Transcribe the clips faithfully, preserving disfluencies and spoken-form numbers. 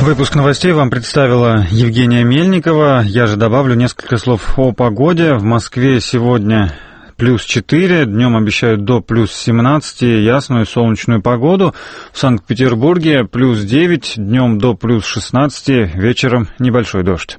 Выпуск новостей вам представила Евгения Мельникова. Я же добавлю несколько слов о погоде. В Москве сегодня плюс четыре, днем обещают до плюс семнадцати ясную солнечную погоду. В Санкт-Петербурге плюс девять, днем до плюс шестнадцати, вечером небольшой дождь.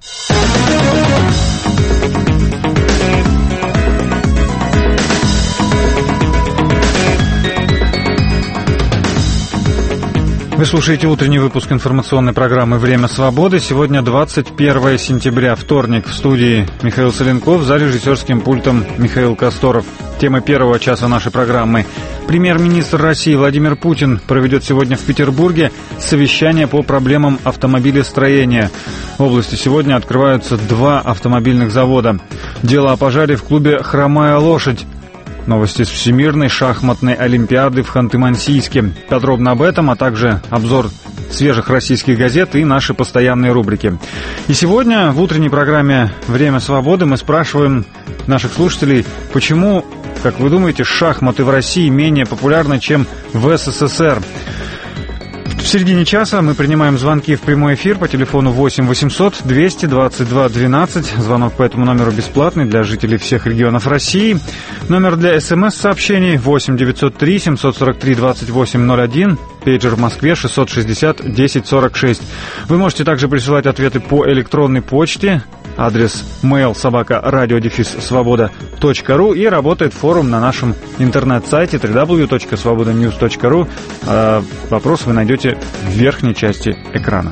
Вы слушаете утренний выпуск информационной программы «Время свободы». Сегодня двадцать первое сентября, вторник. В студии Михаил Соленков, за режиссерским пультом Михаил Косторов. Тема первого часа нашей программы. Премьер-министр России Владимир Путин проведет сегодня в Петербурге совещание по проблемам автомобилестроения. В области сегодня открываются два автомобильных завода. Дело о пожаре в клубе «Хромая лошадь». Новости с Всемирной шахматной олимпиады в Ханты-Мансийске. Подробно об этом, а также обзор свежих российских газет и наши постоянные рубрики. И сегодня в утренней программе «Время свободы» мы спрашиваем наших слушателей, почему, как вы думаете, шахматы в России менее популярны, чем в СССР. В середине часа мы принимаем звонки в прямой эфир по телефону восемь восемьсот двести двадцать два двенадцать. Звонок по этому номеру бесплатный для жителей всех регионов России. Номер для СМС-сообщений восемь девятьсот три семьсот сорок три двадцать восемь ноль один. Пейджер в Москве шестьсот шестьдесят десять сорок шесть. Вы можете также присылать ответы по электронной почте. Адрес mail собака радио дефис свобода точка ру, и работает форум на нашем интернет-сайте дабл ю дабл ю дабл ю точка свобода ньюс точка ру. Вопрос вы найдете в верхней части экрана.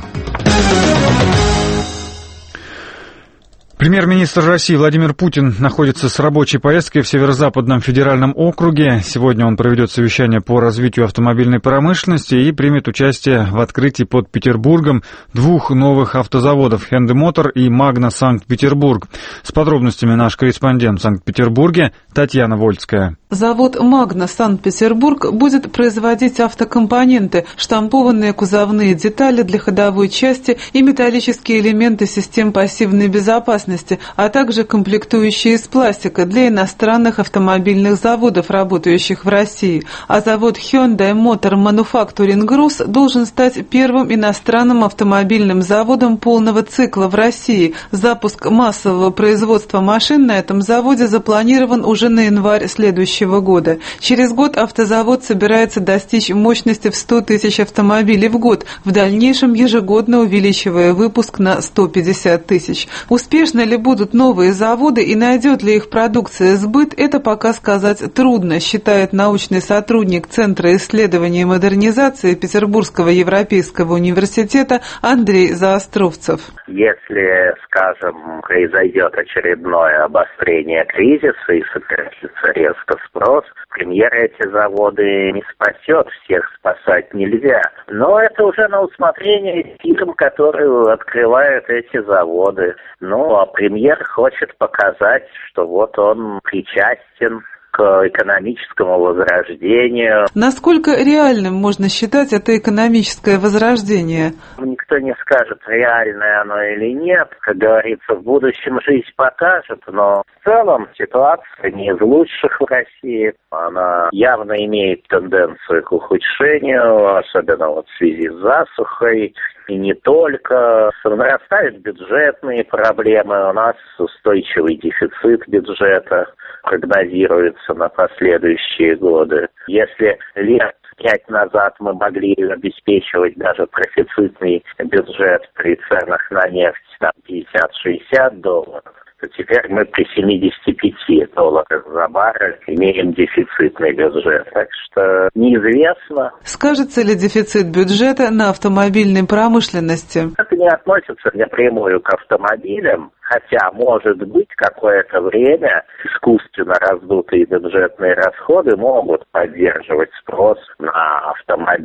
Премьер-министр России Владимир Путин находится с рабочей поездкой в Северо-Западном федеральном округе. Сегодня он проведет совещание по развитию автомобильной промышленности и примет участие в открытии под Петербургом двух новых автозаводов «Hyundai Motor» и «Magna Санкт-Петербург». С подробностями наш корреспондент в Санкт-Петербурге Татьяна Вольская. Завод «Магна» Санкт-Петербург будет производить автокомпоненты, штампованные кузовные детали для ходовой части и металлические элементы систем пассивной безопасности, а также комплектующие из пластика для иностранных автомобильных заводов, работающих в России. А завод Hyundai Motor Manufacturing Group должен стать первым иностранным автомобильным заводом полного цикла в России. Запуск массового производства машин на этом заводе запланирован уже на январь следующего года. Через год автозавод собирается достичь мощности в сто тысяч автомобилей в год, в дальнейшем ежегодно увеличивая выпуск на сто пятьдесят тысяч. Успешно ли будут новые заводы и найдет ли их продукция сбыт, это пока сказать трудно, считает научный сотрудник Центра исследований и модернизации Петербургского европейского университета Андрей Заостровцев. Если, скажем, произойдет очередное обострение кризиса и сократится резко спрос, премьер эти заводы не спасет, всех спасать нельзя. Но это уже на усмотрение фирм, которые открывают эти заводы. Ну, а премьер хочет показать, что вот он причастен к экономическому возрождению. Насколько реальным можно считать это экономическое возрождение? Никто не скажет, реальное оно или нет. Как говорится, в будущем жизнь покажет, но в целом ситуация не из лучших в России. Она явно имеет тенденцию к ухудшению, особенно вот в связи с засухой. И не только. Нарастают бюджетные проблемы. У нас устойчивый дефицит бюджета прогнозируется на последующие годы. Если лет пять назад мы могли обеспечивать даже профицитный бюджет при ценах на нефть на пятьдесят-шестьдесят долларов, то теперь мы при семидесяти пяти долларах за баррель имеем дефицитный бюджет. Так что неизвестно. Скажется ли дефицит бюджета на автомобильной промышленности? Это не относится напрямую к автомобилям, хотя, может быть, какое-то время искусственно раздутые бюджетные расходы могут поддерживать спрос на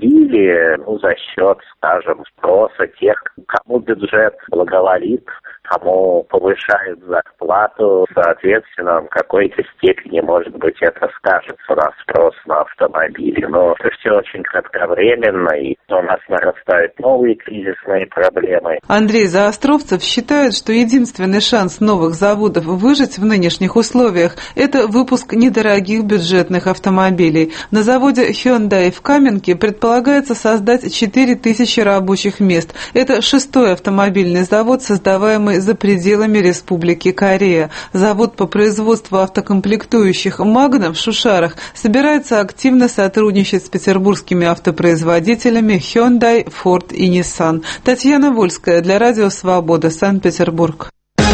автомобили, ну, за счет, скажем, спроса тех, кому бюджет благоволит. кому повышают зарплату, соответственно, в какой-то степени, может быть, это скажется на спрос на автомобили. Но это все очень кратковременно, и у нас нарастают новые кризисные проблемы. Андрей Заостровцев считает, что единственный шанс новых заводов выжить в нынешних условиях – это выпуск недорогих бюджетных автомобилей. На заводе Hyundai в Каменке предполагается создать четыре тысячи рабочих мест. Это шестой автомобильный завод, создаваемый за пределами Республики Корея. Завод по производству автокомплектующих «Магна» в Шушарах собирается активно сотрудничать с петербургскими автопроизводителями Hyundai, Ford и Nissan. Татьяна Вольская для Радио Свобода, Санкт-Петербург.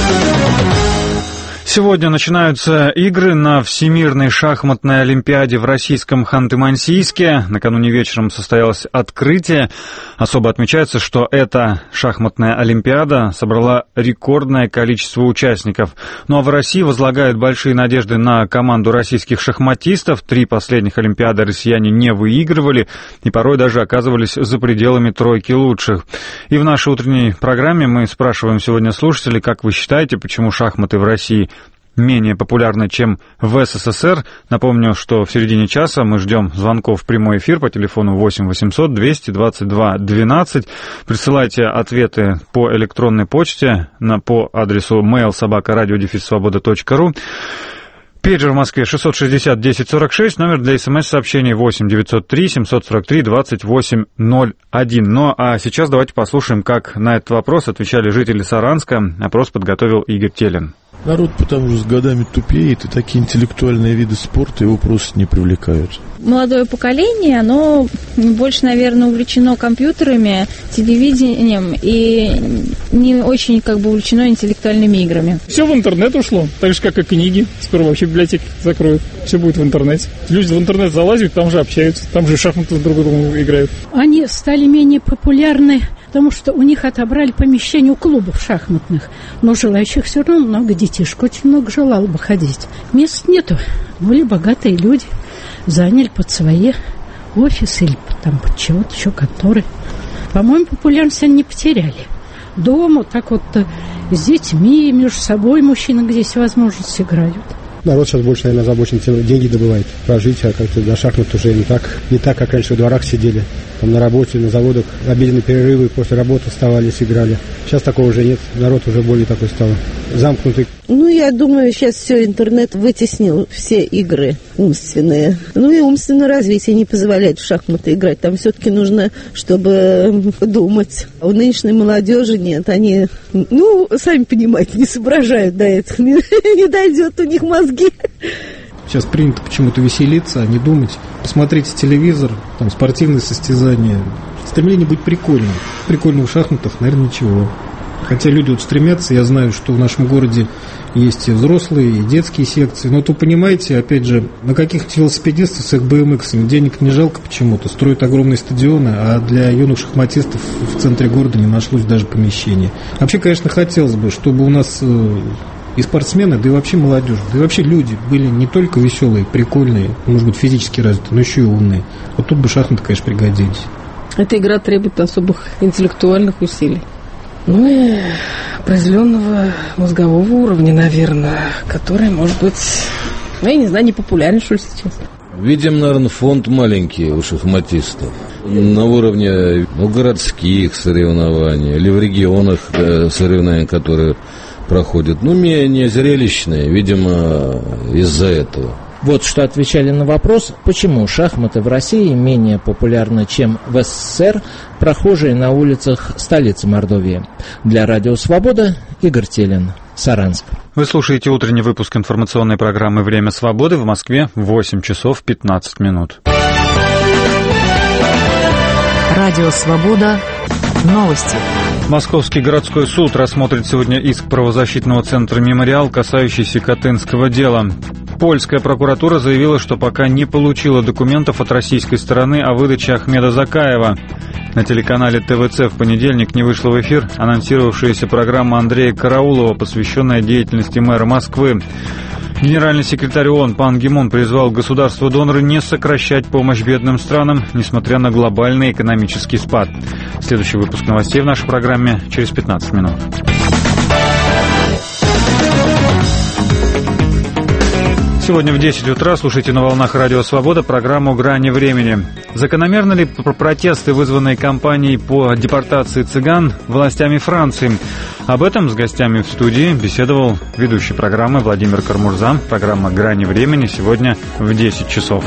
Сегодня начинаются игры на Всемирной шахматной олимпиаде в российском Ханты-Мансийске. Накануне вечером состоялось открытие. Особо отмечается, что эта шахматная олимпиада собрала рекордное количество участников. Ну а в России возлагают большие надежды на команду российских шахматистов. Три последних олимпиады россияне не выигрывали и порой даже оказывались за пределами тройки лучших. И в нашей утренней программе мы спрашиваем сегодня слушателей, как вы считаете, почему шахматы в России менее популярны, чем в СССР. Напомню, что в середине часа мы ждем звонков в прямой эфир по телефону восемь восемьсот двести двадцать два двенадцать. Присылайте ответы по электронной почте на, по адресу mail собака радио дефис свобода точка ру. Пейджер в Москве шестьсот шестьдесят десять сорок шесть, номер для смс-сообщений восемь девятьсот три семьсот сорок три двадцать восемь ноль один. Ну а сейчас давайте послушаем, как на этот вопрос отвечали жители Саранска. Опрос подготовил Игорь Телин. Народ потому что с годами тупеет, и такие интеллектуальные виды спорта его просто не привлекают. Молодое поколение, оно больше, наверное, увлечено компьютерами, телевидением и не очень как бы увлечено интеллектуальными играми. Все в интернет ушло, так же, как и книги. Скоро вообще библиотеки закроют. Все будет в интернете. Люди в интернет залазят, там же общаются, там же шахматы друг с другом играют. Они стали менее популярны, потому что у них отобрали помещение у клубов шахматных. Но желающих все равно много, детишек очень много желало бы ходить. Мест нету. Были богатые люди, заняли под свои офисы или там под чего-то еще конторы. По-моему, популярность они не потеряли. Дома так вот с детьми, между собой мужчины, где есть возможность, играют. Народ сейчас больше, наверное, озабочен тем, деньги добывает, прожить, а как-то до шахмат уже не так, не так, как раньше в дворах сидели, там на работе, на заводах, обеденные перерывы, после работы вставались, играли. Сейчас такого уже нет, народ уже более такой стал замкнутый. Ну, я думаю, сейчас все, интернет вытеснил все игры умственные. Ну и умственное развитие не позволяет в шахматы играть. Там все-таки нужно, чтобы думать. А у нынешней молодежи нет. Они, ну, сами понимаете, не соображают до этого. Не, не дойдет у них мозги. Сейчас принято почему-то веселиться, а не думать. Посмотрите телевизор, там спортивные состязания. Стремление быть прикольным. Прикольно в шахматах, наверное, ничего. Хотя люди вот стремятся, я знаю, что в нашем городе есть и взрослые, и детские секции. Но вот вы понимаете, опять же, на каких-то велосипедистов с их бэ эм иксами денег не жалко почему-то. Строят огромные стадионы, а для юных шахматистов в центре города не нашлось даже помещения. Вообще, конечно, хотелось бы, чтобы у нас и спортсмены, да и вообще молодежь, да и вообще люди были не только веселые, прикольные, может быть, физически развитые, но еще и умные. Вот тут бы шахматы, конечно, пригодились. Эта игра требует особых интеллектуальных усилий. Ну, определенного мозгового уровня, наверное, который, может быть, ну, я не знаю, не популярен, что ли, сейчас. Видим, наверное, фонд маленький у шахматистов. На уровне ну, городских соревнований или в регионах э, соревнований, которые проходят, ну, менее зрелищные, видимо, из-за этого. Вот что отвечали на вопрос, почему шахматы в России менее популярны, чем в СССР, прохожие на улицах столицы Мордовии. Для Радио Свобода Игорь Телин, Саранск. Вы слушаете утренний выпуск информационной программы «Время свободы» в Москве в восемь часов пятнадцать минут. Радио Свобода. Новости. Московский городской суд рассмотрит сегодня иск правозащитного центра «Мемориал», касающийся Катынского дела. Польская прокуратура заявила, что пока не получила документов от российской стороны о выдаче Ахмеда Закаева. На телеканале тэ вэ цэ в понедельник не вышла в эфир анонсировавшаяся программа Андрея Караулова, посвященная деятельности мэра Москвы. Генеральный секретарь ООН Пан Ги Мун призвал государства-доноры не сокращать помощь бедным странам, несмотря на глобальный экономический спад. Следующий выпуск новостей в нашей программе через пятнадцать минут. Сегодня в десять утра слушайте на волнах Радио Свобода программу «Грани времени». Закономерны ли протесты, вызванные кампанией по депортации цыган властями Франции? Об этом с гостями в студии беседовал ведущий программы Владимир Кармурза. Программа «Грани времени» сегодня в десять часов.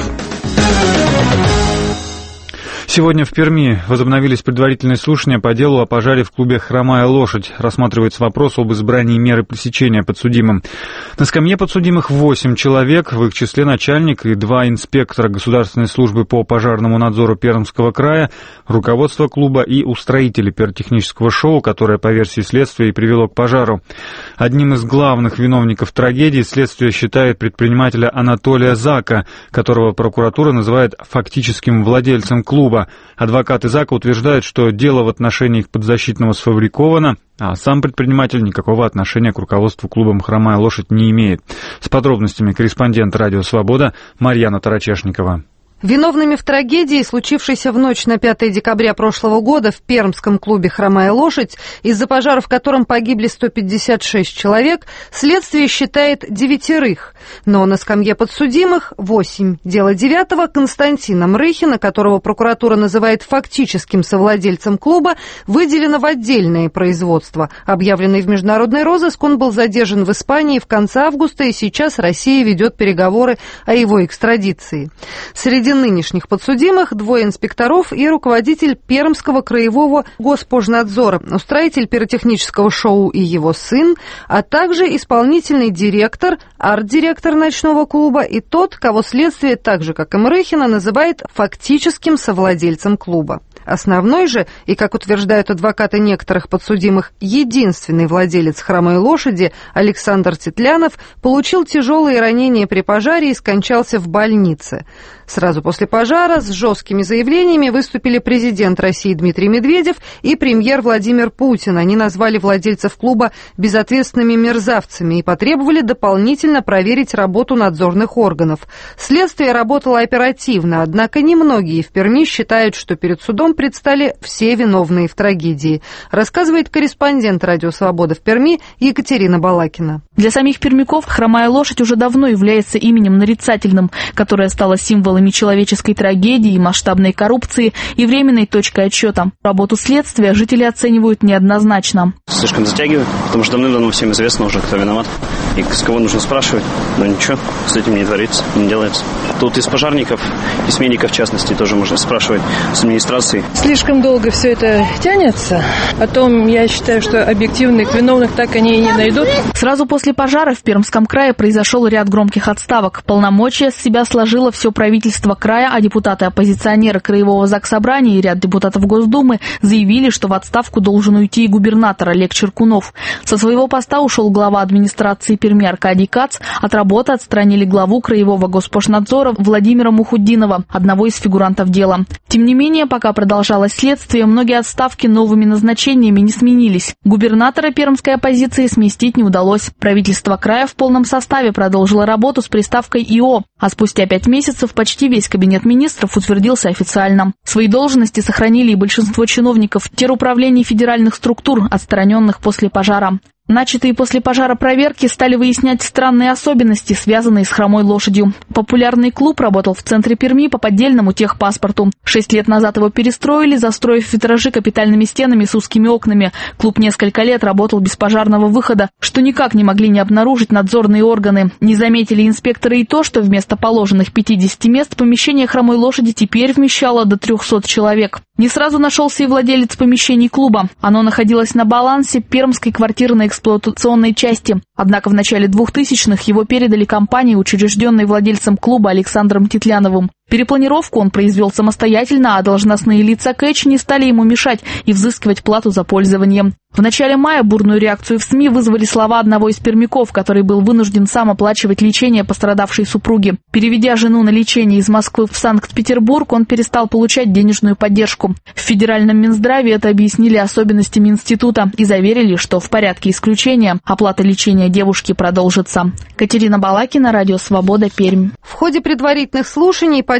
Сегодня в Перми возобновились предварительные слушания по делу о пожаре в клубе «Хромая лошадь». Рассматривается вопрос об избрании меры пресечения подсудимым. На скамье подсудимых восемь человек, в их числе начальник и два инспектора Государственной службы по пожарному надзору Пермского края, руководство клуба и устроители пиротехнического шоу, которое, по версии следствия, и привело к пожару. Одним из главных виновников трагедии следствие считает предпринимателя Анатолия Зака, которого прокуратура называет фактическим владельцем клуба. Адвокаты Зака утверждают, что дело в отношении их подзащитного сфабриковано, а сам предприниматель никакого отношения к руководству клубом «Хромая лошадь» не имеет. С подробностями корреспондент «Радио Свобода» Марьяна Тарачешникова. Виновными в трагедии, случившейся в ночь на пятое декабря прошлого года в пермском клубе «Хромая лошадь», из-за пожара в котором погибли сто пятьдесят шесть человек, следствие считает девятерых. Но на скамье подсудимых восемь. Дело девятого Константина Мрыхина, которого прокуратура называет фактическим совладельцем клуба, выделено в отдельное производство. Объявленный в международный розыск, он был задержан в Испании в конце августа, и сейчас Россия ведет переговоры о его экстрадиции. Среди нынешних подсудимых двое инспекторов и руководитель Пермского краевого Госпожнадзора, устроитель пиротехнического шоу и его сын, а также исполнительный директор, арт-директор ночного клуба и тот, кого следствие, так же как и Мрыхина, называет фактическим совладельцем клуба. Основной же, и, как утверждают адвокаты некоторых подсудимых, единственный владелец «Хромой лошади» Александр Тетлянов получил тяжелые ранения при пожаре и скончался в больнице. Сразу после пожара с жесткими заявлениями выступили президент России Дмитрий Медведев и премьер Владимир Путин. Они назвали владельцев клуба безответственными мерзавцами и потребовали дополнительно проверить работу надзорных органов. Следствие работало оперативно, однако немногие в Перми считают, что перед судом предстали все виновные в трагедии, рассказывает корреспондент «Радио Свобода» в Перми Екатерина Балакина. Для самих пермяков «Хромая лошадь» уже давно является именем нарицательным, которое стало символом человеческой трагедии, масштабной коррупции и временной точкой отсчета. Работу следствия жители оценивают неоднозначно. Слишком затягивают, потому что давным-давно всем известно уже, кто виноват и с кого нужно спрашивать. Но ничего, с этим не творится, не делается. Тут из пожарников, письменников в частности, тоже можно спрашивать, с администрации. Слишком долго все это тянется. Потом я считаю, что объективных виновных так они и не найдут. Сразу после пожара в Пермском крае произошел ряд громких отставок. Полномочия с себя сложило все правительство края, а депутаты-оппозиционеры Краевого Заксобрания и ряд депутатов Госдумы заявили, что в отставку должен уйти и губернатор Олег Черкунов. Со своего поста ушел глава администрации Перми Аркадий Кац, от работы отстранили главу Краевого Госпожнадзора Владимира Мухуддинова, одного из фигурантов дела. Тем не менее, пока продолжалось следствие, многие отставки новыми назначениями не сменились. Губернатора пермской оппозиции сместить не удалось. Правительство края в полном составе продолжило работу с приставкой ИО, а спустя пять месяцев почти весь кабинет министров утвердился официально. Свои должности сохранили и большинство чиновников теруправлений федеральных структур, отстраненных после пожара. Начатые после пожара проверки стали выяснять странные особенности, связанные с «Хромой лошадью». Популярный клуб работал в центре Перми по поддельному техпаспорту. Шесть лет назад его перестроили, застроив витражи капитальными стенами с узкими окнами. Клуб несколько лет работал без пожарного выхода, что никак не могли не обнаружить надзорные органы. Не заметили инспекторы и то, что вместо положенных пятидесяти мест помещение «Хромой лошади» теперь вмещало до трехсот человек. Не сразу нашелся и владелец помещений клуба. Оно находилось на балансе Пермской квартирно-эксплуатационной части. Однако в начале двухтысячных его передали компании, учрежденной владельцем клуба Александром Тетляновым. Перепланировку он произвел самостоятельно, а должностные лица КЭЧ не стали ему мешать и взыскивать плату за пользование. В начале мая бурную реакцию в СМИ вызвали слова одного из пермяков, который был вынужден сам оплачивать лечение пострадавшей супруги. Переведя жену на лечение из Москвы в Санкт-Петербург, он перестал получать денежную поддержку. В федеральном Минздраве это объяснили особенностями института и заверили, что в порядке исключения оплата лечения девушки продолжится. Катерина Балакина, Радио Свобода, Пермь. В ходе предварительных слушаний по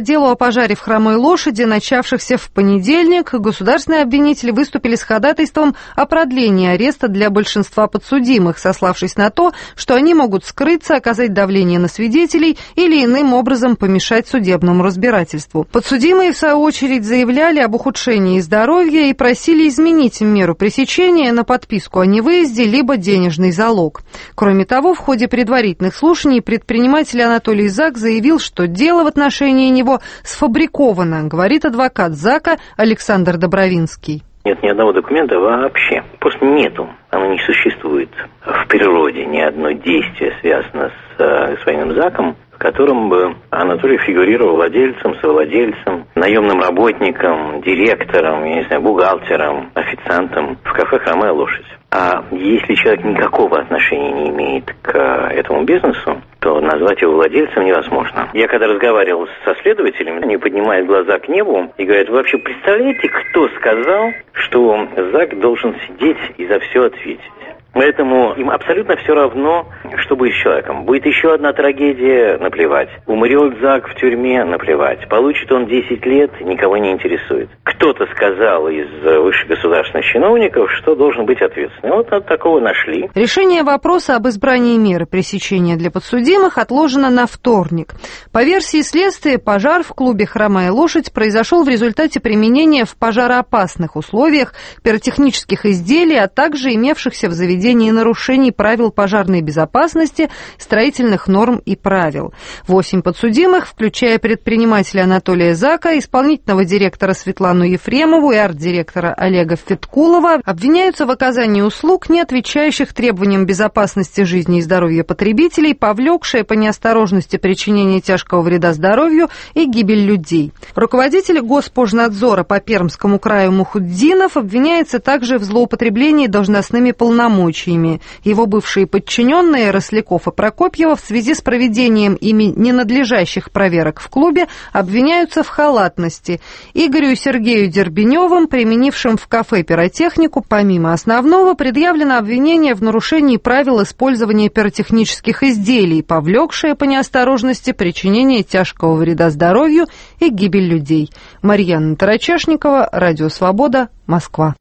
делу о пожаре в «Хромой лошади», начавшихся в понедельник, государственные обвинители выступили с ходатайством о продлении ареста для большинства подсудимых, сославшись на то, что они могут скрыться, оказать давление на свидетелей или иным образом помешать судебному разбирательству. Подсудимые, в свою очередь, заявляли об ухудшении здоровья и просили изменить меру пресечения на подписку о невыезде либо денежный залог. Кроме того, в ходе предварительных слушаний предприниматель Анатолий Зак заявил, что дело в отношении него сфабриковано, говорит адвокат Зака Александр Добровинский. Нет ни одного документа вообще. Просто нету. Оно не существует в природе. Ни одно действие связано с э, господином Заком, в котором бы Анатолий фигурировал владельцем, совладельцем, наемным работником, директором, я не знаю, бухгалтером, официантом в кафе «Хромая лошадь». А если человек никакого отношения не имеет к этому бизнесу, то назвать его владельцем невозможно. Я когда разговаривал со следователями, они поднимают глаза к небу и говорят: вы вообще представляете, кто сказал, что Зак должен сидеть и за все ответить? Поэтому им абсолютно все равно, что будет с человеком. Будет еще одна трагедия — наплевать. Умрет Зак в тюрьме — наплевать. Получит он десять лет — никого не интересует. Кто-то сказал из высших государственных чиновников, что должен быть ответственный. Вот от такого нашли. Решение вопроса об избрании меры пресечения для подсудимых отложено на вторник. По версии следствия, пожар в клубе «Хромая лошадь» произошел в результате применения в пожароопасных условиях пиротехнических изделий, а также имевшихся в заведении нарушений правил пожарной безопасности, строительных норм и правил. Восемь подсудимых, включая предпринимателя Анатолия Зака, исполнительного директора Светлану Ефремову и арт-директора Олега Феткулова, обвиняются в оказании услуг, не отвечающих требованиям безопасности жизни и здоровья потребителей, повлекшее по неосторожности причинение тяжкого вреда здоровью и гибель людей. Руководитель Госпожнадзора по Пермскому краю Мухутдинов обвиняется также в злоупотреблении должностными полномочиями. Его бывшие подчиненные Росляков и Прокопьева в связи с проведением ими ненадлежащих проверок в клубе обвиняются в халатности. Игорю и Сергею Дербеневым, применившим в кафе пиротехнику, помимо основного, предъявлено обвинение в нарушении правил использования пиротехнических изделий, повлекшее по неосторожности причинение тяжкого вреда здоровью и гибель людей. Марьяна Тарачешникова, Радио Свобода, Москва.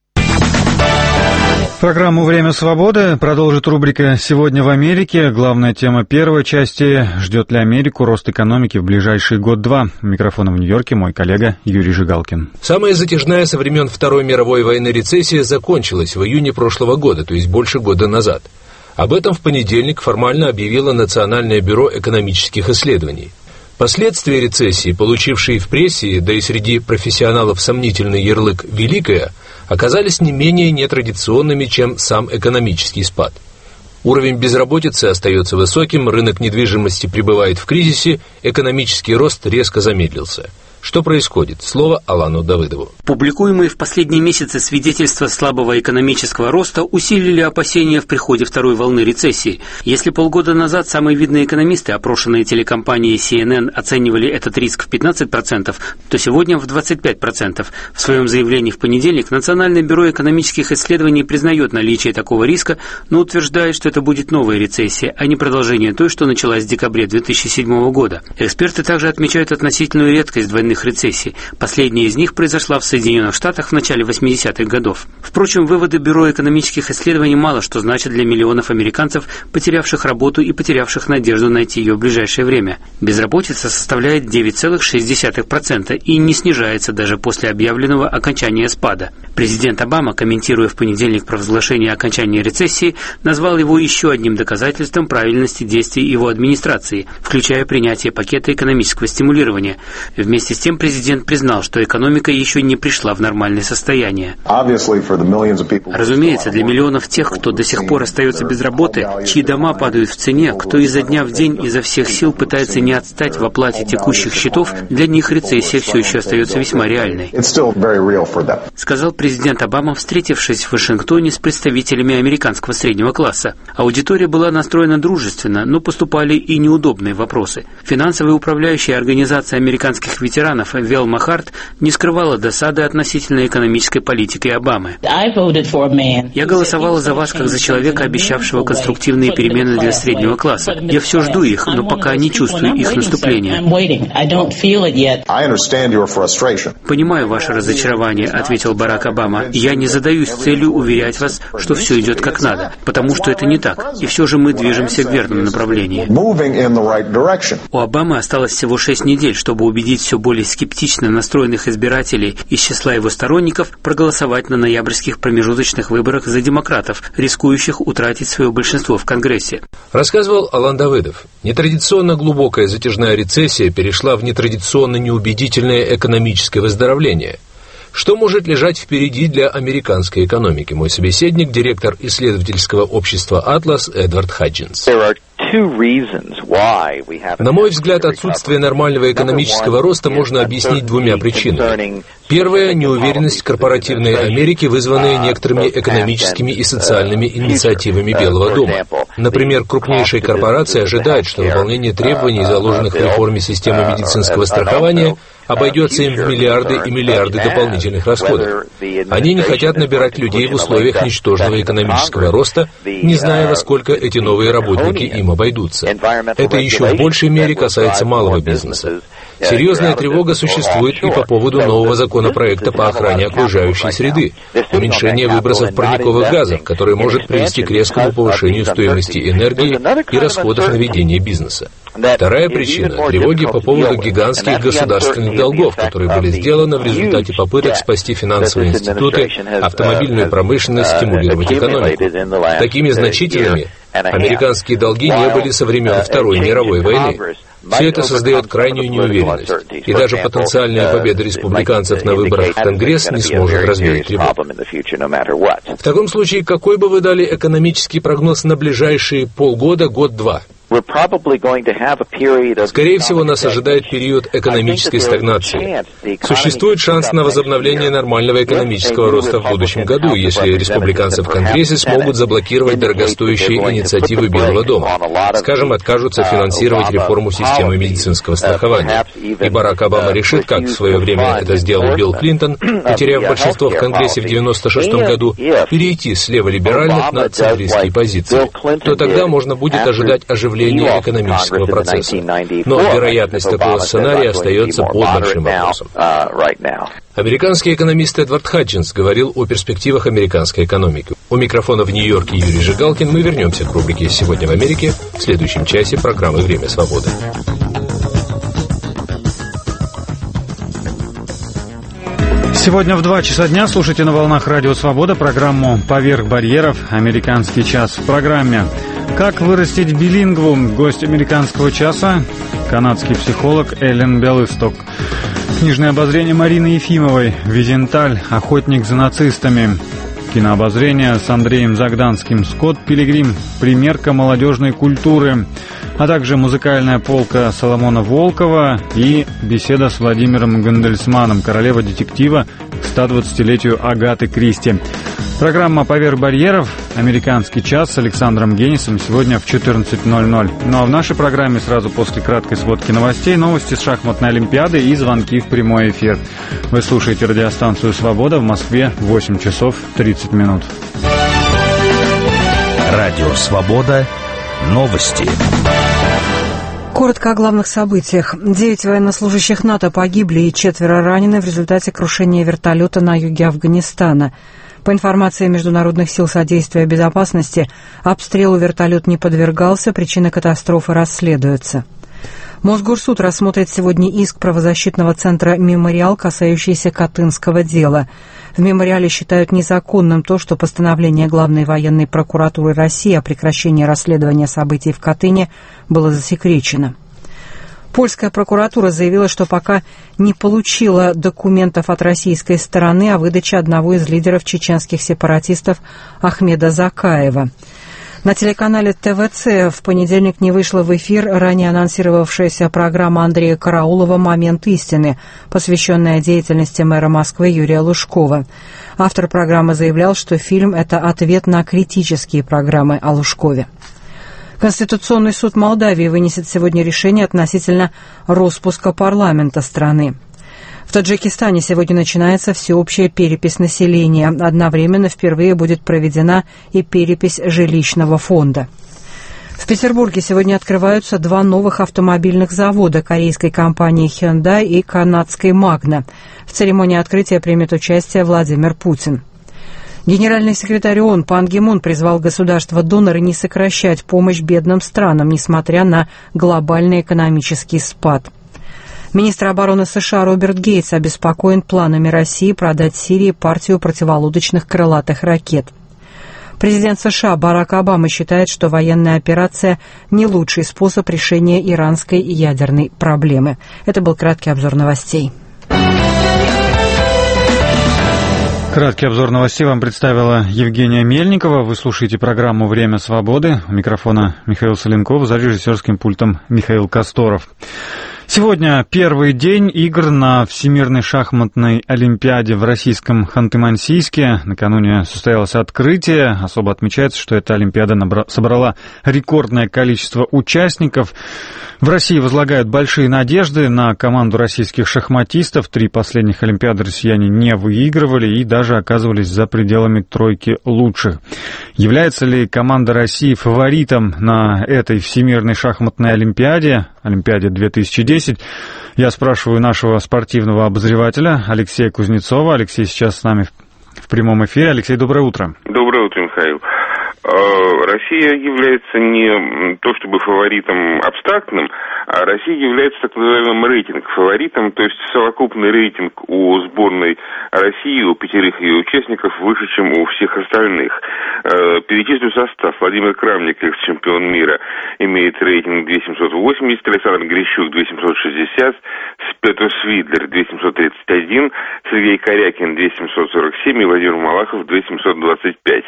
Программу «Время свободы» продолжит рубрика «Сегодня в Америке». Главная тема первой части – ждет ли Америку рост экономики в ближайший год-два. Микрофон в Нью-Йорке мой коллега Юрий Жигалкин. Самая затяжная со времен Второй мировой войны рецессия закончилась в июне прошлого года, то есть больше года назад. Об этом в понедельник формально объявило Национальное бюро экономических исследований. Последствия рецессии, получившие в прессе, да и среди профессионалов сомнительный ярлык «Великая», оказались не менее нетрадиционными, чем сам экономический спад. Уровень безработицы остается высоким, рынок недвижимости пребывает в кризисе, экономический рост резко замедлился. Что происходит? Слово Алану Давыдову. Публикуемые в последние месяцы свидетельства слабого экономического роста усилили опасения в приходе второй волны рецессии. Если полгода назад самые видные экономисты, опрошенные телекомпанией си эн эн, оценивали этот риск в пятнадцать процентов, то сегодня в двадцать пять процентов. В своем заявлении в понедельник Национальное бюро экономических исследований признает наличие такого риска, но утверждает, что это будет новая рецессия, а не продолжение той, что началась в декабре две тысячи седьмого года. Эксперты также отмечают относительную редкость двойных рецессий. Последняя из них произошла в Соединенных Штатах в начале восьмидесятых годов. Впрочем, выводы Бюро экономических исследований мало что значат для миллионов американцев, потерявших работу и потерявших надежду найти ее в ближайшее время. Безработица составляет девять целых шесть десятых процента и не снижается даже после объявленного окончания спада. Президент Обама, комментируя в понедельник провозглашение окончания рецессии, назвал его еще одним доказательством правильности действий его администрации, включая принятие пакета экономического стимулирования. Вместе с тем президент признал, что экономика еще не пришла в нормальное состояние. Разумеется, для миллионов тех, кто до сих пор остается без работы, чьи дома падают в цене, кто изо дня в день изо всех сил пытается не отстать в оплате текущих счетов, для них рецессия все еще остается весьма реальной. Сказал президент Обама, встретившись в Вашингтоне с представителями американского среднего класса. Аудитория была настроена дружественно, но поступали и неудобные вопросы. Финансовая управляющая организация американских ветеранов республиканцев Велма Харт не скрывала досады относительно экономической политики Обамы. «Я голосовала за вас как за человека, обещавшего конструктивные перемены для среднего класса. Я все жду их, но пока не чувствую их наступления». «Понимаю ваше разочарование», — ответил Барак Обама. «Я не задаюсь целью уверять вас, что все идет как надо, потому что это не так, и все же мы движемся в верном направлении». У Обамы осталось всего шесть недель, чтобы убедить все более скептично настроенных избирателей из числа его сторонников проголосовать на ноябрьских промежуточных выборах за демократов, рискующих утратить свое большинство в Конгрессе. Рассказывал Алан Давыдов. Нетрадиционно глубокая затяжная рецессия перешла в нетрадиционно неубедительное экономическое выздоровление. Что может лежать впереди для американской экономики? Мой собеседник, директор исследовательского общества «Атлас» Эдвард Хаджинс. На мой взгляд, отсутствие нормального экономического роста можно объяснить двумя причинами. Первая – неуверенность корпоративной Америки, вызванная некоторыми экономическими и социальными инициативами Белого дома. Например, крупнейшие корпорации ожидают, что выполнение требований, заложенных в реформе системы медицинского страхования, обойдется им в миллиарды и миллиарды дополнительных расходов. Они не хотят набирать людей в условиях ничтожного экономического роста, не зная, во сколько эти новые работники им обойдутся. Это еще в большей мере касается малого бизнеса. Серьезная тревога существует и по поводу нового законопроекта по охране окружающей среды, уменьшение выбросов парниковых газов, который может привести к резкому повышению стоимости энергии и расходов на ведение бизнеса. Вторая причина – тревоги по поводу гигантских государственных долгов, которые были сделаны в результате попыток спасти финансовые институты, автомобильную промышленность, стимулировать экономику. Такими значительными американские долги не были со времен Второй мировой войны. Все это создает крайнюю неуверенность, и даже потенциальная победа республиканцев на выборах в Конгресс не сможет развеять тревогу. В таком случае, какой бы вы дали экономический прогноз на ближайшие полгода, год-два? Скорее всего, нас ожидает период экономической стагнации. Существует шанс на возобновление нормального экономического роста в будущем году, если республиканцы в Конгрессе смогут заблокировать дорогостоящие инициативы Белого дома. Скажем, откажутся финансировать реформу системы медицинского страхования. И Барак Обама решит, как в свое время это сделал Билл Клинтон, потеряв большинство в Конгрессе в девяносто шестом году, перейти с леволиберальных на центристские позиции. То тогда можно будет ожидать оживления экономического процесса. Но вероятность такого сценария остается под большим вопросом. Американский экономист Эдвард Хаджинс говорил о перспективах американской экономики. У микрофона в Нью-Йорке Юрий Жигалкин. Мы вернемся к рубрике «Сегодня в Америке» в следующем часе программы «Время свободы». Сегодня в два часа дня слушайте на волнах Радио Свобода программу «Поверх барьеров. Американский час». В программе «Как вырастить билингву?» Гость американского часа – канадский психолог Эллен Белысток. Книжное обозрение Марины Ефимовой «Визенталь. Охотник за нацистами». Кинообозрение с Андреем Загданским «Скотт Пилигрим. Примерка молодежной культуры». А также музыкальная полка Соломона Волкова и беседа с Владимиром Гандельсманом, королева детектива к ста двадцатилетию Агаты Кристи. Программа «Поверх барьеров. Американский час» с Александром Генисом сегодня в четырнадцать ноль ноль. Ну а в нашей программе сразу после краткой сводки новостей новости с шахматной олимпиады и звонки в прямой эфир. Вы слушаете радиостанцию «Свобода» в Москве восемь часов тридцать минут. Радио «Свобода». Новости. Коротко о главных событиях. Девять военнослужащих НАТО погибли и четверо ранены в результате крушения вертолета на юге Афганистана. По информации Международных сил содействия безопасности, обстрелу вертолет не подвергался, причины катастрофы расследуются. Мосгорсуд рассмотрит сегодня иск правозащитного центра «Мемориал», касающийся Катынского дела. В «Мемориале» считают незаконным то, что постановление Главной военной прокуратуры России о прекращении расследования событий в Катыни было засекречено. Польская прокуратура заявила, что пока не получила документов от российской стороны о выдаче одного из лидеров чеченских сепаратистов Ахмеда Закаева. На телеканале тэ вэ цэ в понедельник не вышла в эфир ранее анонсировавшаяся программа Андрея Караулова «Момент истины», посвященная деятельности мэра Москвы Юрия Лужкова. Автор программы заявлял, что фильм – это ответ на критические программы о Лужкове. Конституционный суд Молдавии вынесет сегодня решение относительно распуска парламента страны. В Таджикистане сегодня начинается всеобщая перепись населения. Одновременно впервые будет проведена и перепись жилищного фонда. В Петербурге сегодня открываются два новых автомобильных завода корейской компании Hyundai и канадской Magna. В церемонии открытия примет участие Владимир Путин. Генеральный секретарь ООН Пан Ги Мун призвал государства-доноры не сокращать помощь бедным странам, несмотря на глобальный экономический спад. Министр обороны США Роберт Гейтс обеспокоен планами России продать Сирии партию противолодочных крылатых ракет. Президент США Барак Обама считает, что военная операция не лучший способ решения иранской ядерной проблемы. Это был краткий обзор новостей. Краткий обзор новостей вам представила Евгения Мельникова. Вы слушаете программу «Время свободы». У микрофона Михаил Соленков, за режиссерским пультом Михаил Косторов. Сегодня первый день игр на Всемирной шахматной олимпиаде в российском Ханты-Мансийске. Накануне состоялось открытие. Особо отмечается, что эта олимпиада набра... собрала рекордное количество участников. В России возлагают большие надежды на команду российских шахматистов. Три последних олимпиады россияне не выигрывали и даже оказывались за пределами тройки лучших. Является ли команда России фаворитом на этой Всемирной шахматной олимпиаде, Олимпиаде две тысячи десять? Я спрашиваю нашего спортивного обозревателя Алексея Кузнецова. Алексей сейчас с нами в прямом эфире. Алексей, доброе утро. Доброе утро, Михаил. Россия является не то чтобы фаворитом абстрактным, а Россия является так называемым рейтинг-фаворитом, то есть совокупный рейтинг у сборной России, у пятерых ее участников, выше, чем у всех остальных. Перечислю состав. Владимир Крамник, экс-чемпион мира, имеет рейтинг две тысячи семьсот восемьдесят, Александр Грищук две тысячи семьсот шестьдесят, Петр Свидлер две тысячи семьсот тридцать один, Сергей Корякин две тысячи семьсот сорок семь и Владимир Малахов две тысячи семьсот двадцать пять.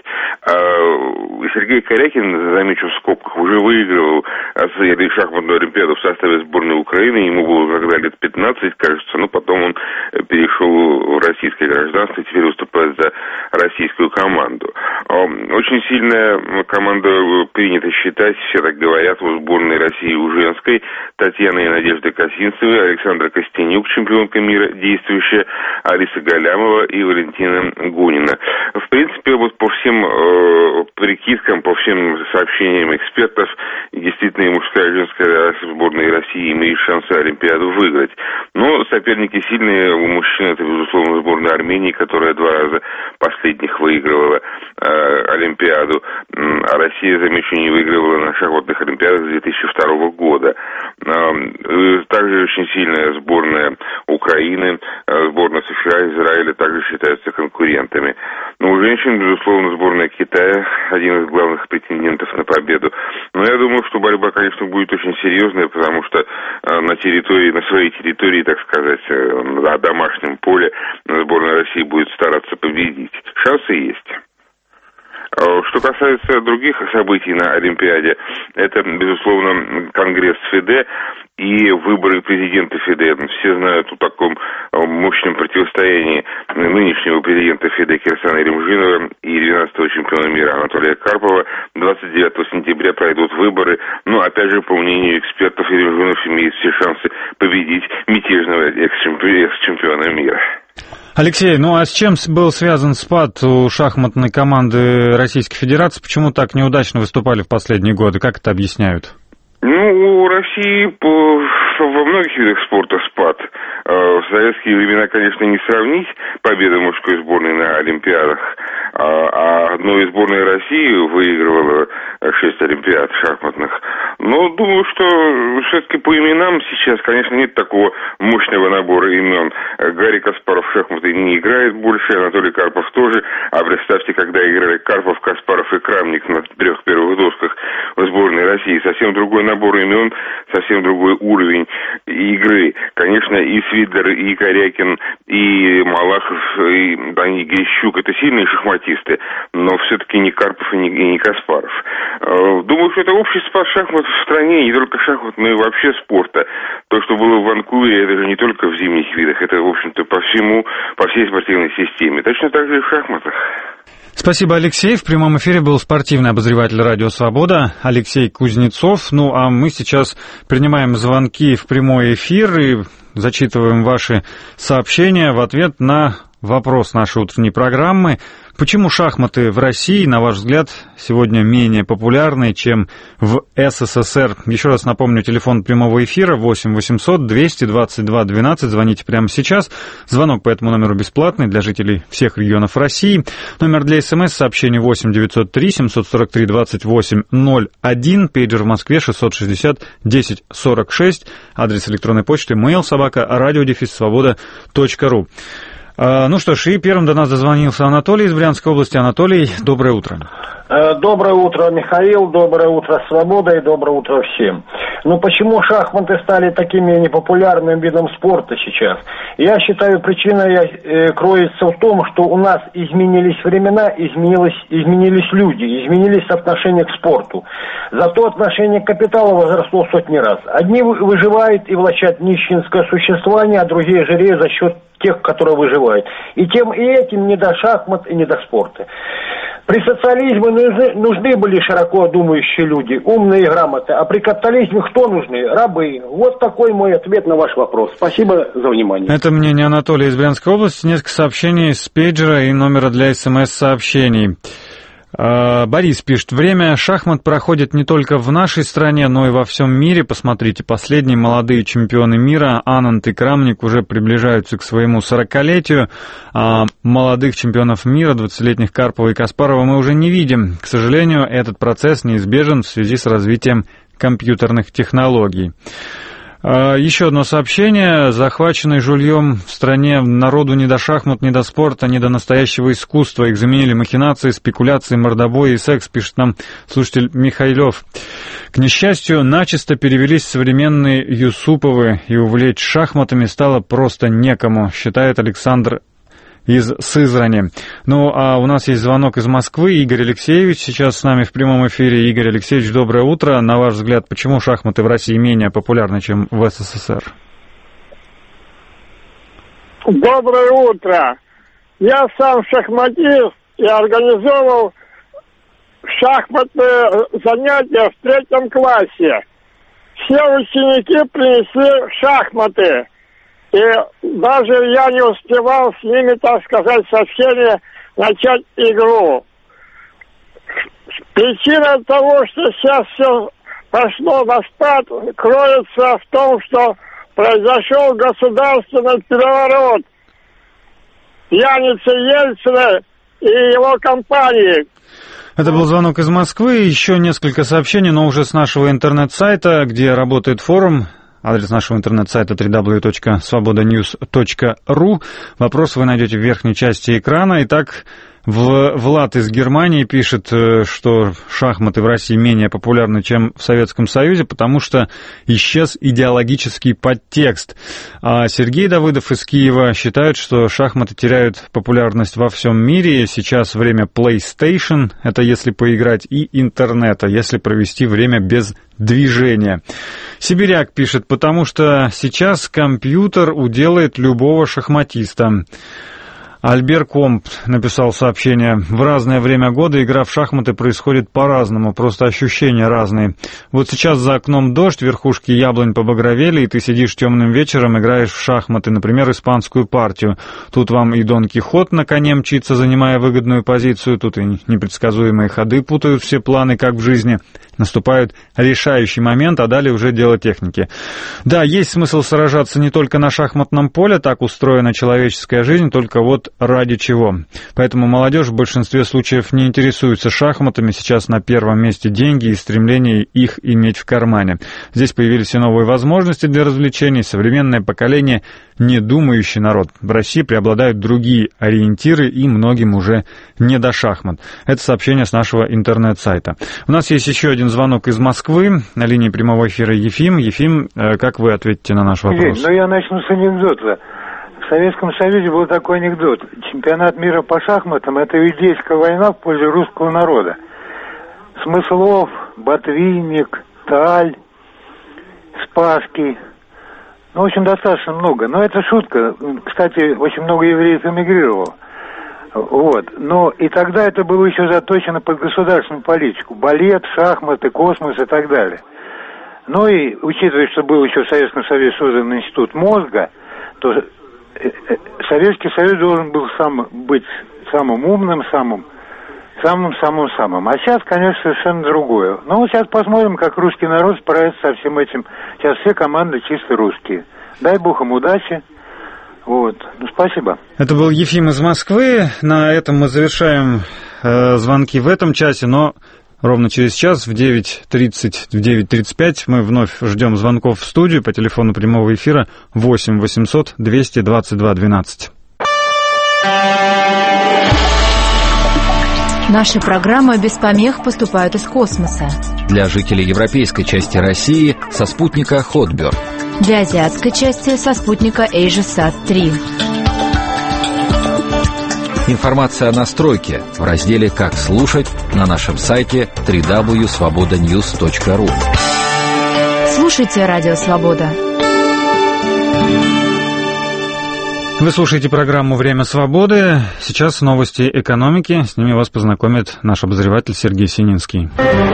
Сергей Корякин, замечу в скобках, уже выигрывал шахматную олимпиаду в составе сборной Украины. Ему было тогда лет пятнадцать, кажется, но потом он перешел в российское гражданство и теперь выступает за российскую команду. Очень сильная команда, принято считать, все так говорят, у сборной России у женской. Татьяна и Надежда Косинцевы, Александра Костенюк, чемпионка мира действующая, Алиса Галямова и Валентина Гунина. В принципе, вот по всем э, прикидкам, по всем сообщениям экспертов, действительно и мужская, и женская сборная России имеют шансы Олимпиаду выиграть. Но соперники сильные. У мужчин это, безусловно, сборная Армении, которая два раза последних выигрывала э, Олимпиаду. А Россия, замечу, не выигрывала на шахматных олимпиадах с две тысячи второго года. Э, также очень сильная сборная Украины, э, сборная США, Израиля также считаются конкурентами. Но у женщин, безусловно, сборная Китая один из главных претендентов на победу. Но я думаю, что борьба, конечно, будет очень серьезная, потому что э, на территории, на своей территории, так сказать, э, на домашнем поле сборная России будет стараться победить. Шансы есть. Что касается других событий на Олимпиаде, это, безусловно, Конгресс ФИДЕ и выборы президента ФИДЕ. Все знают о таком мощном противостоянии нынешнего президента ФИДЕ Кирсана Иремжинова и двенадцатого чемпиона мира Анатолия Карпова. двадцать девятого сентября пройдут выборы. Но, опять же, по мнению экспертов, Иремжинов имеет все шансы победить мятежного экс-чемпиона мира. Алексей, ну а с чем был связан спад у шахматной команды Российской Федерации? Почему так неудачно выступали в последние годы? Как это объясняют? Ну, у России по, во многих видах спорта спад. В советские времена, конечно, не сравнить победу мужской сборной на Олимпиадах, а одной сборной России выигрывала шесть Олимпиад шахматных. Но думаю, что все-таки по именам сейчас, конечно, нет такого мощного набора имен. Гарри Каспаров в шахматы не играет больше, Анатолий Карпов тоже. А представьте, когда играли Карпов, Каспаров и Крамник на трех первых досках в сборной России. Совсем другой набор имен, совсем другой уровень игры. Конечно, и Свидлер, и Корякин, и Малахов, и Дани Грищук — это сильные шахматисты, но все-таки не Карпов и не, и не Каспаров. Думаю, что это общий спад шахмат в стране, не только шахмат, но и вообще спорта. То, что было в Ванкувере, это же не только в зимних видах, это, в общем-то, по всему, по всей спортивной системе. Точно так же и в шахматах. Спасибо, Алексей. В прямом эфире был спортивный обозреватель «Радио Свобода» Алексей Кузнецов. Ну, а мы сейчас принимаем звонки в прямой эфир. И зачитываем ваши сообщения в ответ на вопрос нашей утренней программы. Почему шахматы в России, на ваш взгляд, сегодня менее популярны, чем в СССР? Еще раз напомню, телефон прямого эфира восемь восемьсот двести двадцать два двенадцать. Звоните прямо сейчас. Звонок по этому номеру бесплатный для жителей всех регионов России. Номер для СМС-сообщений восемь девятьсот три семьсот сорок три двадцать восемь ноль один. Пейджер в Москве шестьсот шестьдесят десять сорок шесть. Адрес электронной почты mail собака радиодефис свобода точка ру. Ну что ж, и первым до нас дозвонился Анатолий из Брянской области. Анатолий, доброе утро. Доброе утро, Михаил, доброе утро, Свобода, и доброе утро всем. Ну почему шахматы стали таким непопулярным видом спорта сейчас? Я считаю, причина э, кроется в том, что у нас изменились времена, изменились, изменились люди, изменились отношения к спорту. Зато отношение к капиталу возросло сотни раз. Одни выживают и влачат нищенское существование, а другие жиреют за счет тех, которые выживают. И тем и этим не до шахмат и не до спорта. При социализме нужны, нужны были широко думающие люди, умные и грамотные. А при капитализме кто нужны? Рабы. Вот такой мой ответ на ваш вопрос. Спасибо за внимание. Это мнение Анатолия из Брянской области. Несколько сообщений с пейджера и номера для СМС-сообщений. Борис пишет: время шахмат проходит не только в нашей стране, но и во всем мире. Посмотрите, последние молодые чемпионы мира Ананд и Крамник уже приближаются к своему сорокалетию. А молодых чемпионов мира, двадцатилетних Карпова и Каспарова, мы уже не видим. К сожалению, этот процесс неизбежен в связи с развитием компьютерных технологий. Еще одно сообщение. Захваченный жульем в стране народу не до шахмат, не до спорта, не до настоящего искусства. Их заменили махинации, спекуляции, мордобои и секс, пишет нам слушатель Михайлов. К несчастью, начисто перевелись современные Юсуповы, и увлечь шахматами стало просто некому, считает Александр из Сызрани. Ну, а у нас есть звонок из Москвы. Игорь Алексеевич сейчас с нами в прямом эфире. Игорь Алексеевич, доброе утро. На ваш взгляд, почему шахматы в России менее популярны, чем в СССР? Доброе утро. Я сам шахматист и организовал шахматные занятия в третьем классе. Все ученики принесли шахматы. И даже я не успевал с ними, так сказать, со всеми начать игру. Причина того, что сейчас все пошло на спад, кроется в том, что произошел государственный переворот пьяницы Ельцина и его компании. Это был звонок из Москвы. Еще несколько сообщений, но уже с нашего интернет-сайта, где работает форум. Адрес нашего интернет-сайта дабл ю дабл ю дабл ю точка свобода ньюс точка ру. Вопрос вы найдете в верхней части экрана. Итак, Влад из Германии пишет, что шахматы в России менее популярны, чем в Советском Союзе, потому что исчез идеологический подтекст. А Сергей Давыдов из Киева считает, что шахматы теряют популярность во всем мире. Сейчас время PlayStation, это если поиграть, и интернета, если провести время без движения. Сибиряк пишет, потому что сейчас компьютер уделает любого шахматиста. Альбер Комп написал сообщение. В разное время года игра в шахматы происходит по-разному, просто ощущения разные. Вот сейчас за окном дождь, верхушки яблонь побагровели, и ты сидишь темным вечером, играешь в шахматы, например, испанскую партию. Тут вам и Дон Кихот на коне мчится, занимая выгодную позицию, тут и непредсказуемые ходы путают все планы, как в жизни. Наступает решающий момент, а далее уже дело техники. Да, есть смысл сражаться не только на шахматном поле, так устроена человеческая жизнь, только вот ради чего. Поэтому молодежь в большинстве случаев не интересуется шахматами. Сейчас на первом месте деньги и стремление их иметь в кармане. Здесь появились и новые возможности для развлечений. Современное поколение не думающий народ. В России преобладают другие ориентиры, и многим уже не до шахмат. Это сообщение с нашего интернет-сайта. У нас есть еще один звонок из Москвы. На линии прямого эфира Ефим. Ефим, как вы ответите на наш вопрос? Ну, я начну с анекдота. В Советском Союзе был такой анекдот. Чемпионат мира по шахматам – это иудейская война в пользу русского народа. Смыслов, Ботвинник, Таль, Спасский. Ну, в общем, достаточно много. Но это шутка. Кстати, очень много евреев эмигрировало. Вот. Но и тогда это было еще заточено под государственную политику. Балет, шахматы, космос и так далее. Ну и учитывая, что был еще в Советском Союзе создан институт мозга, то Советский Союз должен был сам быть самым умным, самым самым-самым-самым. А сейчас, конечно, совершенно другое. Но вот сейчас посмотрим, как русский народ справится со всем этим. Сейчас все команды чисто русские. Дай бог им удачи. Вот. Ну, спасибо. Это был Ефим из Москвы. На этом мы завершаем э, звонки в этом часе, но ровно через час в девять тридцать, в девять тридцать пять мы вновь ждем звонков в студию по телефону прямого эфира восемь восемьсот двести двадцать два двенадцать. Наши программы без помех поступают из космоса. Для жителей европейской части России со спутника Хотберг. Для азиатской части со спутника AsiaSat три. Информация о настройке в разделе «Как слушать» на нашем сайте дабл ю дабл ю дабл ю точка свобода ньюс точка ру. Слушайте Радио Свобода. Вы слушаете программу «Время свободы». Сейчас новости экономики. С ними вас познакомит наш обозреватель Сергей Сининский.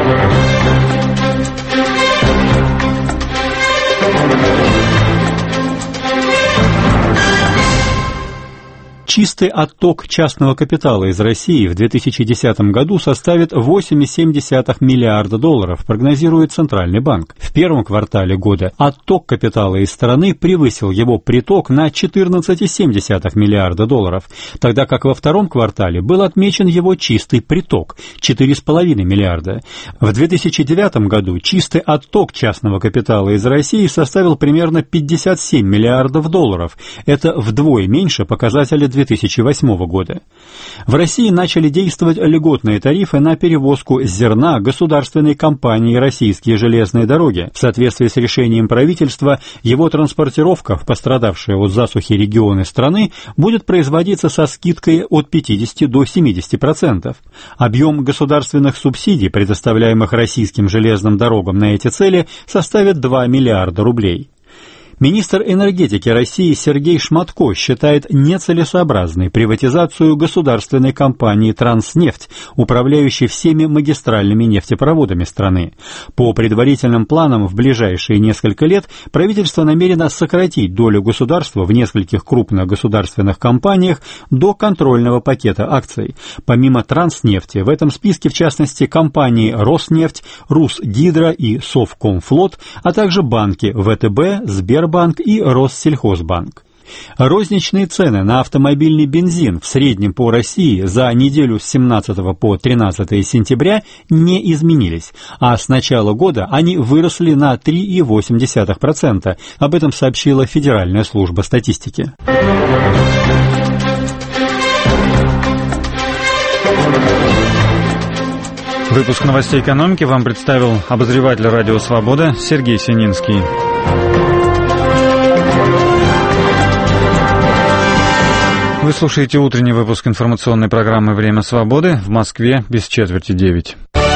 Чистый отток частного капитала из России в две тысячи десятом году составит восемь целых семь десятых миллиарда долларов, прогнозирует Центральный банк. В первом квартале года отток капитала из страны превысил его приток на четырнадцать целых семь десятых миллиарда долларов, тогда как во втором квартале был отмечен его чистый приток – четыре целых пять десятых миллиарда. В две тысячи девятом году чистый отток частного капитала из России составил примерно пятьдесят семь миллиардов долларов. Это вдвое меньше показателя две тысячи восьмого года. В России начали действовать льготные тарифы на перевозку зерна государственной компании «Российские железные дороги». В соответствии с решением правительства, его транспортировка в пострадавшие от засухи регионы страны будет производиться со скидкой от пятидесяти до семидесяти процентов. Объем государственных субсидий, предоставляемых российским железным дорогам на эти цели, составит два миллиарда рублей. Министр энергетики России Сергей Шматко считает нецелесообразной приватизацию государственной компании «Транснефть», управляющей всеми магистральными нефтепроводами страны. По предварительным планам в ближайшие несколько лет правительство намерено сократить долю государства в нескольких крупных государственных компаниях до контрольного пакета акций. Помимо «Транснефти» в этом списке, в частности, компании «Роснефть», «Русгидро» и «Совкомфлот», а также банки вэ тэ бэ, Сбербанк, Банк и Россельхозбанк. Розничные цены на автомобильный бензин в среднем по России за неделю с семнадцатого по тринадцатое сентября не изменились, а с начала года они выросли на три целых восемь десятых процента. Об этом сообщила Федеральная служба статистики. Выпуск новостей экономики вам представил обозреватель «Радио Свобода» Сергей Сининский. Вы слушаете утренний выпуск информационной программы «Время свободы» в Москве без четверти девять.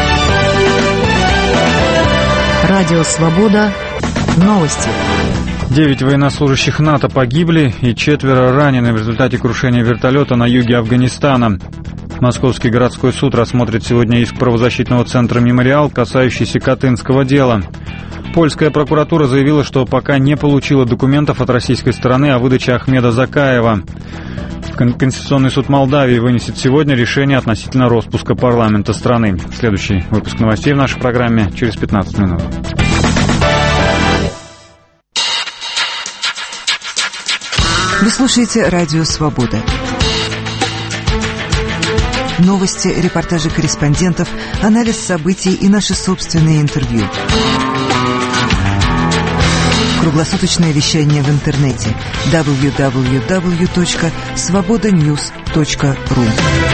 Радио Свобода. Новости. Девять военнослужащих НАТО погибли и четверо ранены в результате крушения вертолета на юге Афганистана. Московский городской суд рассмотрит сегодня иск правозащитного центра «Мемориал», касающийся Катынского дела. Польская прокуратура заявила, что пока не получила документов от российской стороны о выдаче Ахмеда Закаева. Конституционный суд Молдавии вынесет сегодня решение относительно распуска парламента страны. Следующий выпуск новостей в нашей программе через пятнадцать минут. Вы слушаете «Радио Свобода». Новости, репортажи корреспондентов, анализ событий и наши собственные интервью. Круглосуточное вещание в интернете дабл ю дабл ю дабл ю точка свобода ньюс точка ру.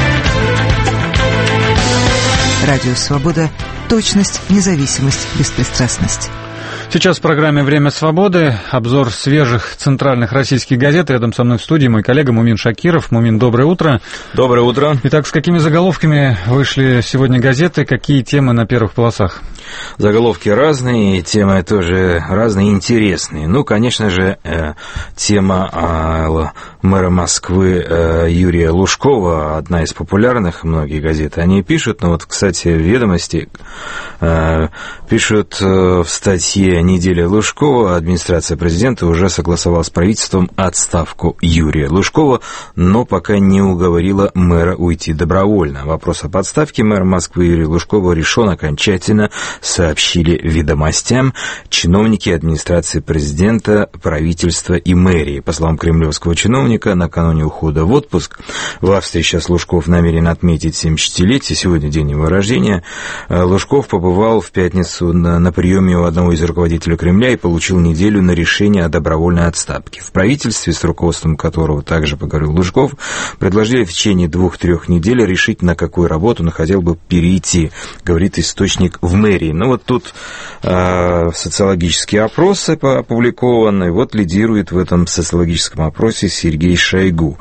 Радио Свобода. Точность, независимость, беспристрастность. Сейчас в программе «Время свободы» обзор свежих центральных российских газет. Рядом со мной в студии мой коллега Мумин Шакиров. Мумин, доброе утро. Доброе утро. Итак, с какими заголовками вышли сегодня газеты? Какие темы на первых полосах? Заголовки разные, темы тоже разные, интересные. Ну, конечно же, э, тема э, мэра Москвы э, Юрия Лужкова, одна из популярных, многие газеты они пишут. Но вот, кстати, «Ведомости» э, пишут э, в статье «Неделя Лужкова», администрация президента уже согласовала с правительством отставку Юрия Лужкова, но пока не уговорила мэра уйти добровольно. Вопрос о подставке мэра Москвы Юрия Лужкова решен окончательно, сообщили «Ведомостям» чиновники администрации президента, правительства и мэрии. По словам кремлевского чиновника, накануне ухода в отпуск в Австрии сейчас Лужков намерен отметить семидесятилетие, сегодня день его рождения. Лужков побывал в пятницу на, на приеме у одного из руководителей Кремля и получил неделю на решение о добровольной отставке. В правительстве, с руководством которого также поговорил Лужков, предложили в течение двух-трех недель решить, на какую работу он хотел бы перейти, говорит источник в мэрии. Ну вот тут э, социологические опросы опубликованы, вот лидирует в этом социологическом опросе Сергей Шойгу,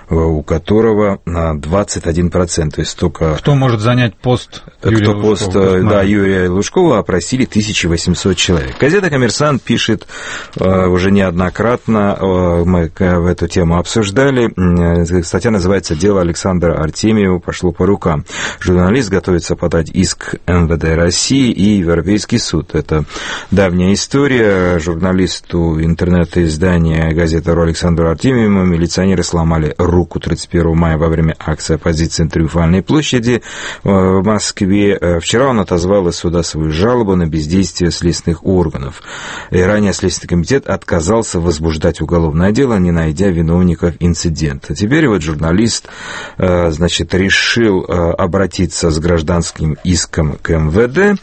у которого двадцать один процент, то есть только... Кто может занять пост Юрия Кто Лужкова? пост, да, Юрия Лужкова опросили тысяча восемьсот человек. Газета «Коммерсант» пишет э, уже неоднократно, э, мы в эту тему обсуждали, э, статья называется «Дело Александра Артемьева пошло по рукам». Журналист готовится подать иск эм вэ дэ России и Европейский суд. Это давняя история. Журналисту интернет-издания газеты.ру Александру Артемьеву милиционеры сломали руку тридцать первого мая во время акции оппозиции на Триумфальной площади в Москве. Вчера он отозвал из суда свою жалобу на бездействие следственных органов. И ранее Следственный комитет отказался возбуждать уголовное дело, не найдя виновников инцидента. Теперь вот журналист, значит, решил обратиться с гражданским иском к эм вэ дэ,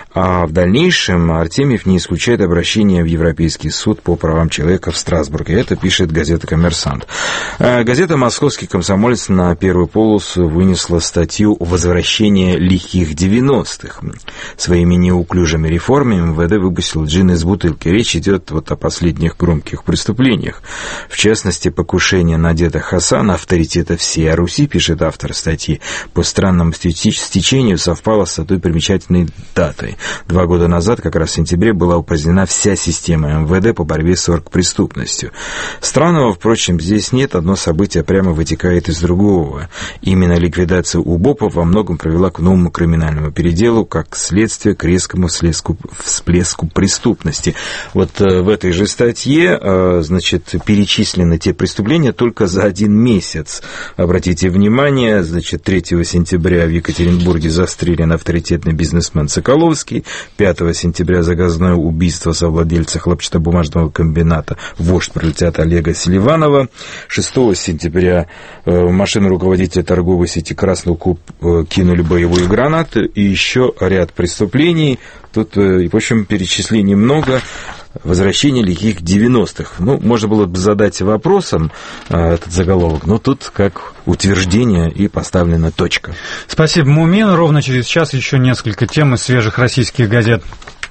а в дальнейшем Артемьев не исключает обращение в Европейский суд по правам человека в Страсбурге. Это пишет газета «Коммерсант». Газета «Московский комсомолец» на первую полосу вынесла статью «Возвращение лихих девяностых». Своими неуклюжими реформами эм вэ дэ выпустил джин из бутылки. Речь идет вот о последних громких преступлениях. В частности, покушение на деда Хасана, авторитета всей Руси, пишет автор статьи, по странному стечению совпало с той примечательной датой. Два года назад, как раз в сентябре, была упразднена вся система эм вэ дэ по борьбе с оргпреступностью. Странного, впрочем, здесь нет. Одно событие прямо вытекает из другого. Именно ликвидация УБОПов во многом привела к новому криминальному переделу, как следствие к резкому всплеску, всплеску преступности. Вот в этой же статье, значит, перечислены те преступления только за один месяц. Обратите внимание, значит, третьего сентября в Екатеринбурге застрелен авторитетный бизнесмен Соколовский, пятого сентября заказное убийство совладельца хлопчатобумажного комбината, вождь пролетариата Олега Селиванова, шестого сентября в машину руководителя торговой сети «Красный Куб» кинули боевую гранату, и еще ряд преступлений. Тут, в общем, перечислений много. Возвращение лихих девяностых. Ну, можно было бы задать вопросом э, этот заголовок, но тут как утверждение и поставлена точка. Спасибо, Мумин. Ровно через час еще несколько тем из свежих российских газет.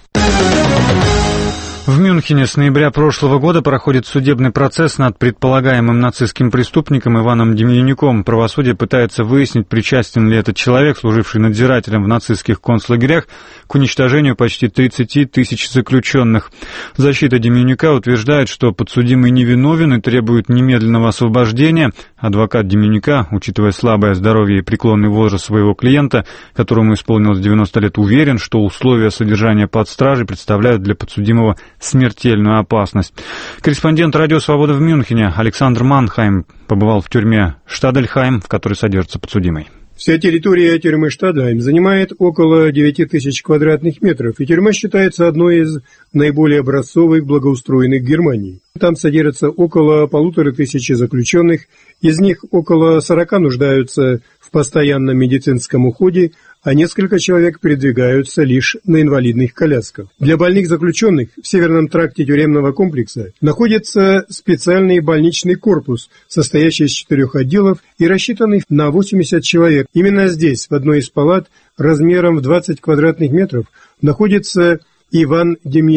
В Мюнхене с ноября прошлого года проходит судебный процесс над предполагаемым нацистским преступником Иваном Демьянюком. Правосудие пытается выяснить, причастен ли этот человек, служивший надзирателем в нацистских концлагерях, к уничтожению почти тридцати тысяч заключенных. Защита Демьянюка утверждает, что подсудимый невиновен и требует немедленного освобождения. Адвокат Демьянюка, учитывая слабое здоровье и преклонный возраст своего клиента, которому исполнилось девяносто лет, уверен, что условия содержания под стражей представляют для подсудимого смертельную опасность. Корреспондент «Радио Свобода» в Мюнхене Александр Манхайм побывал в тюрьме Штадельхайм, в которой содержится подсудимый. Вся территория тюрьмы Штадельхайм занимает около девяти тысяч квадратных метров, и тюрьма считается одной из наиболее образцовых, благоустроенных в Германии. Там содержится около полутора тысячи заключенных, из них около сорока нуждаются в постоянном медицинском уходе, а несколько человек передвигаются лишь на инвалидных колясках. Для больных заключенных в северном тракте тюремного комплекса находится специальный больничный корпус, состоящий из четырех отделов и рассчитанный на восемьдесят человек. Именно здесь, в одной из палат, размером в двадцать квадратных метров, находится Иван Демьянюк.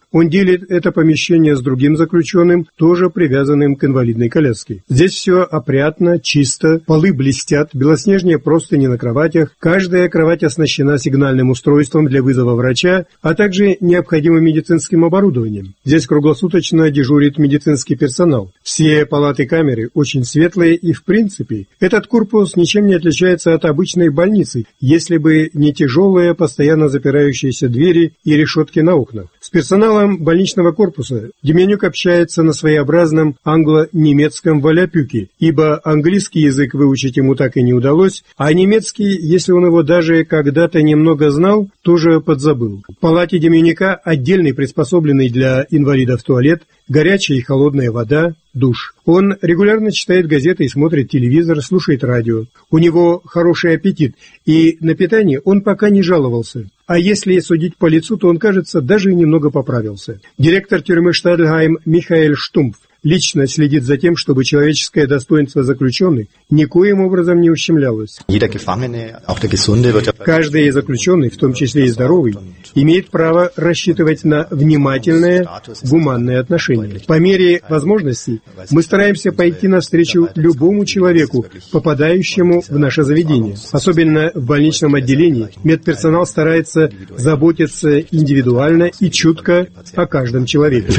Он делит это помещение с другим заключенным, тоже привязанным к инвалидной коляске. Здесь все опрятно, чисто, полы блестят, белоснежные простыни на кроватях, каждая кровать оснащена сигнальным устройством для вызова врача, а также необходимым медицинским оборудованием. Здесь круглосуточно дежурит медицинский персонал. Все палаты камеры очень светлые и, в принципе, этот корпус ничем не отличается от обычной больницы, если бы не тяжелые, постоянно запирающиеся двери и решетки на окнах. С персоналом больничного корпуса Деменюк общается на своеобразном англо-немецком валяпюке, ибо английский язык выучить ему так и не удалось, а немецкий, если он его даже когда-то немного знал, тоже подзабыл. В палате Деменюка отдельный приспособленный для инвалидов туалет, горячая и холодная вода, душ. Он регулярно читает газеты и смотрит телевизор, слушает радио. У него хороший аппетит, и на питание он пока не жаловался. А если судить по лицу, то он, кажется, даже немного поправился. Директор тюрьмы Штадльхайм Михаэль Штумпф лично следит за тем, чтобы человеческое достоинство заключенных никоим образом не ущемлялось. Каждый заключенный, в том числе и здоровый, имеет право рассчитывать на внимательное, гуманное отношение. По мере возможностей мы стараемся пойти навстречу любому человеку, попадающему в наше заведение. Особенно в больничном отделении медперсонал старается заботиться индивидуально и чутко о каждом человеке.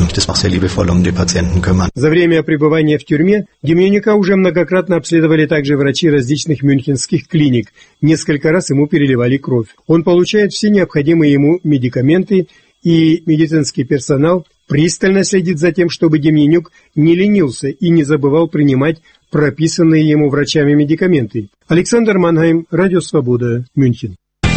За время пребывания в тюрьме Деменюка уже многократно обследовали также врачи различных мюнхенских клиник. Несколько раз ему переливали кровь. Он получает все необходимые ему медикаменты, и медицинский персонал пристально следит за тем, чтобы Деменюк не ленился и не забывал принимать прописанные ему врачами медикаменты. Александр Манхайм, Радио Свобода, Мюнхен.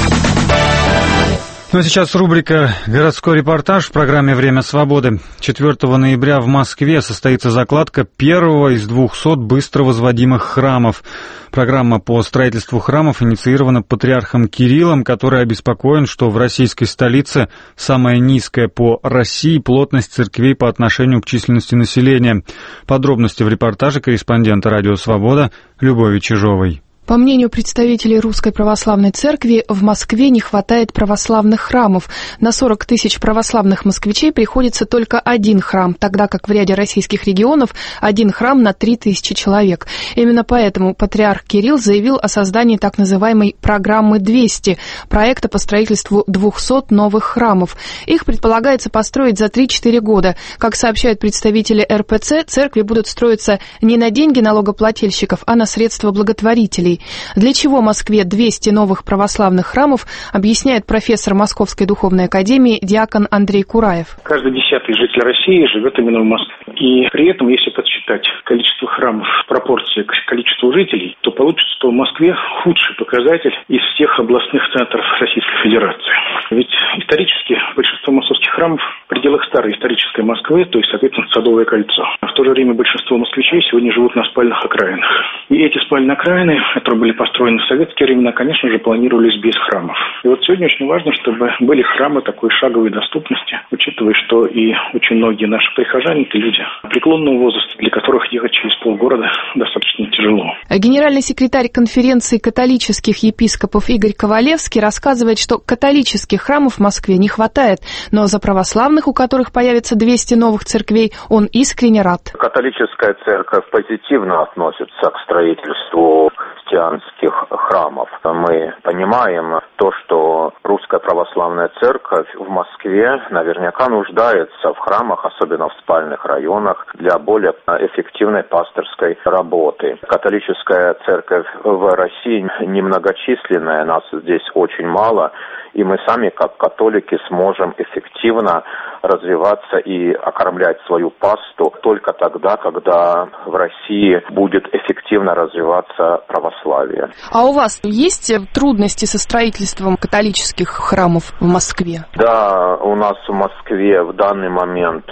Ну а сейчас рубрика «Городской репортаж» в программе «Время свободы». четвёртого ноября в Москве состоится закладка первого из двухсот быстро возводимых храмов. Программа по строительству храмов инициирована патриархом Кириллом, который обеспокоен, что в российской столице самая низкая по России плотность церквей по отношению к численности населения. Подробности в репортаже корреспондента «Радио Свобода» Любови Чижовой. По мнению представителей Русской Православной Церкви, в Москве не хватает православных храмов. На сорок тысяч православных москвичей приходится только один храм, тогда как в ряде российских регионов один храм на три тысячи человек. Именно поэтому патриарх Кирилл заявил о создании так называемой «Программы двести», проекта по строительству двухсот новых храмов. Их предполагается построить за три-четыре года. Как сообщают представители эр пэ цэ, церкви будут строиться не на деньги налогоплательщиков, а на средства благотворителей. Для чего Москве двести новых православных храмов, объясняет профессор Московской духовной академии диакон Андрей Кураев. Каждый десятый житель России живет именно в Москве. И при этом, если подсчитать количество храмов в пропорции к количеству жителей, то получится, что в Москве худший показатель из всех областных центров Российской Федерации. Ведь исторически большинство московских храмов в пределах старой исторической Москвы, то есть, соответственно, Садовое кольцо. А в то же время большинство москвичей сегодня живут на спальных окраинах. И эти спальные окраины, которые были построены в советские времена, конечно же, планировались без храмов. И вот сегодня очень важно, чтобы были храмы такой шаговой доступности, учитывая, что и очень многие наши прихожане – это люди преклонного возраста, для которых ехать через полгорода достаточно тяжело. Генеральный секретарь конференции католических епископов Игорь Ковалевский рассказывает, что католических храмов в Москве не хватает, но за православных, у которых появится двести новых церквей, он искренне рад. Католическая церковь позитивно относится к строительству христианских храмов. Мы понимаем то, что Русская Православная Церковь в Москве наверняка нуждается в храмах, особенно в спальных районах, для более эффективной пасторской работы. Католическая церковь в России немногочисленная, нас здесь очень мало, и мы сами, как католики, сможем эффективно развиваться и окормлять свою пасту только тогда, когда в России будет эффективно развиваться православие. А у вас есть трудности со строительством католических храмов в Москве? Да, у нас в Москве в данный момент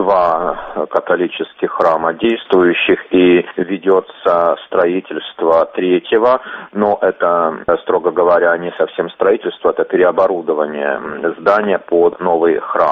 два католических храма действующих, и ведется строительство третьего, но это, строго говоря, не совсем строительство, это переоборудование здания под новый храм. На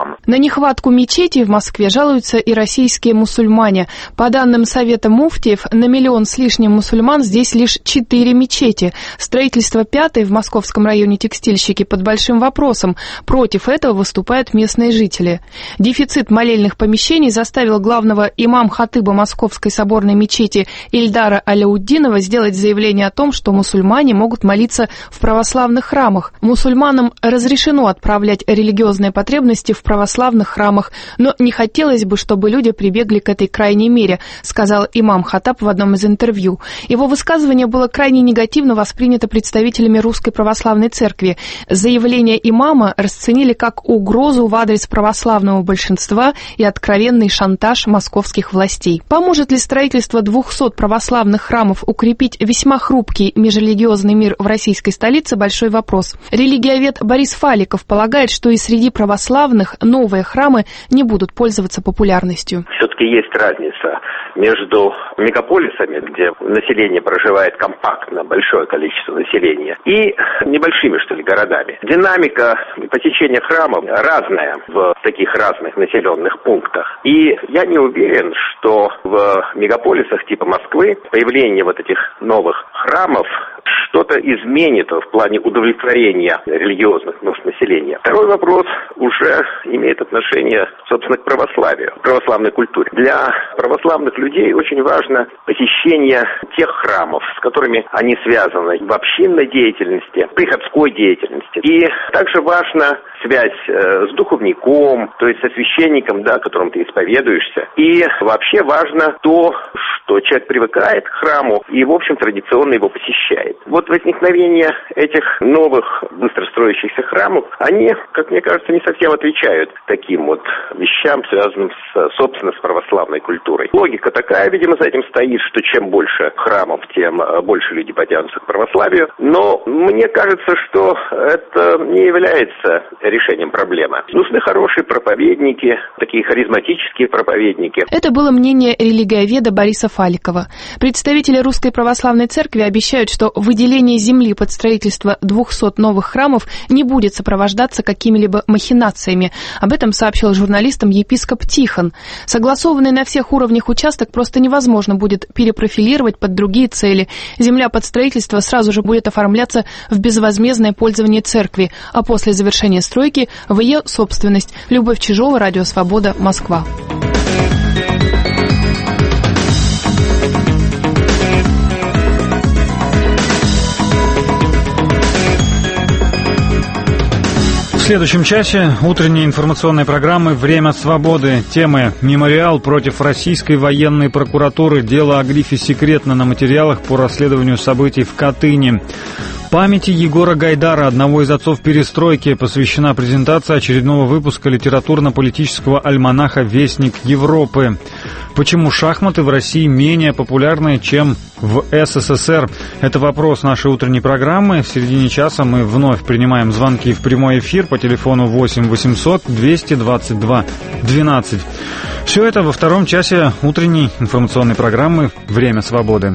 нехватку мечетей в Москве жалуются и российские мусульмане. По данным Совета муфтиев, на миллион с лишним мусульман здесь лишь четыре мечети. Строительство пятой в московском районе Текстильщики под большим вопросом. Против этого выступают местные жители. Дефицит молельных помещений заставил главного имам-хатыба Московской соборной мечети Ильдара Аляутдинова сделать заявление о том, что мусульмане могут молиться в православных храмах. Мусульманам разрешено отправлять религиозные потребности в православных храмах, но не хотелось бы, чтобы люди прибегли к этой крайней мере, сказал имам Хатаб в одном из интервью. Его высказывание было крайне негативно воспринято представителями Русской Православной Церкви. Заявление имама расценили как угрозу в адрес православного большинства и откровенный шантаж московских властей. Поможет ли строительство двухсот православных храмов укрепить весьма хрупкий межрелигиозный мир в российской столице – большой вопрос. Религиовед Борис Фаликов полагает, что и среди православных новые храмы не будут пользоваться популярностью. Все-таки есть разница между мегаполисами, где население проживает компактно, большое количество населения, и небольшими, что ли, городами. Динамика посещения храмов разная в таких разных населенных пунктах. И я не уверен, что в мегаполисах типа Москвы появление вот этих новых храмов что-то изменит в плане удовлетворения религиозных нужд населения. Второй вопрос уже имеет отношение, собственно, к православию, к православной культуре. Для православных людей очень важно посещение тех храмов, с которыми они связаны в общинной деятельности, приходской деятельности. И также важна связь с духовником, то есть со священником, да, которым ты исповедуешься. И вообще важно то, что человек привыкает к храму и, в общем, традиционно его посещает. Вот возникновение этих новых быстростроящихся храмов, они, как мне кажется, не совсем отвечают таким вот вещам, связанным, с, собственно, с православной культурой. Логика такая, видимо, за этим стоит, что чем больше храмов, тем больше люди потянутся к православию. Но мне кажется, что это не является решением проблемы. Нужны хорошие проповедники, такие харизматические проповедники. Это было мнение религиоведа Бориса Фаликова. Представители Русской Православной Церкви обещают, что выделение земли под строительство двухсот новых храмов не будет сопровождаться какими-либо махинациями. Об этом сообщил журналистам епископ Тихон. Согласованный на всех уровнях участок просто невозможно будет перепрофилировать под другие цели. Земля под строительство сразу же будет оформляться в безвозмездное пользование церкви, а после завершения стройки в ее собственность. Любовь Чижова, Радио Свобода, Москва. В следующем часе утренней информационной программы «Время свободы». Темы: «Мемориал против российской военной прокуратуры. Дело о грифе «Секретно» на материалах по расследованию событий в Катыни». Памяти Егора Гайдара, одного из отцов перестройки, посвящена презентация очередного выпуска литературно-политического альманаха «Вестник Европы». Почему шахматы в России менее популярны, чем в СССР? Это вопрос нашей утренней программы. В середине часа мы вновь принимаем звонки в прямой эфир по телефону восемь восемьсот двести двадцать два двенадцать. Все это во втором часе утренней информационной программы «Время свободы».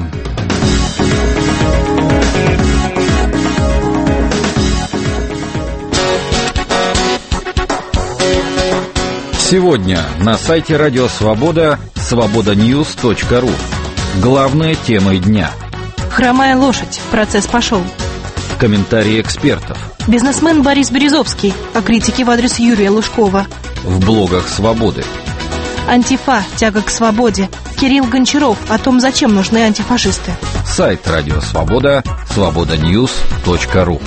Сегодня на сайте Радио Свобода свобода ньюс точка ру. Главные темы дня. Хромая лошадь. Процесс пошел. Комментарии экспертов. Бизнесмен Борис Березовский о критике в адрес Юрия Лужкова. В блогах Свободы. Антифа. Тяга к свободе. Кирилл Гончаров о том, зачем нужны антифашисты. Сайт Радио Свобода свобода ньюс точка ру.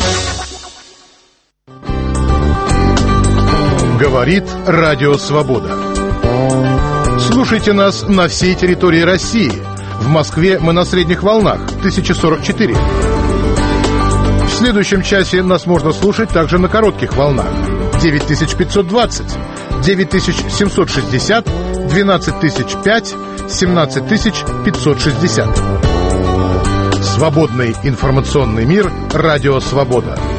Говорит Радио Свобода. Слушайте нас на всей территории России. В Москве мы на средних волнах тысяча сорок четыре. В следующем часе нас можно слушать также на коротких волнах девять тысяч пятьсот двадцать, девять тысяч семьсот шестьдесят, двенадцать тысяч пять, семнадцать тысяч пятьсот шестьдесят. Свободный информационный мир. Радио Свобода.